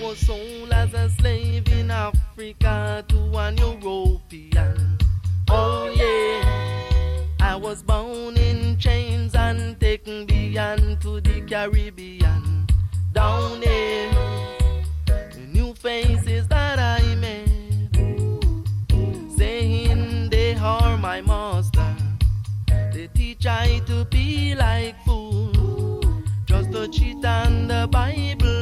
was sold as a slave in Africa to an European. Oh yeah, I was bound in chains and taken beyond to the Caribbean. Down there, the new faces that I met, saying they are my master. They teach I to be like fool, just to cheat on the Bible.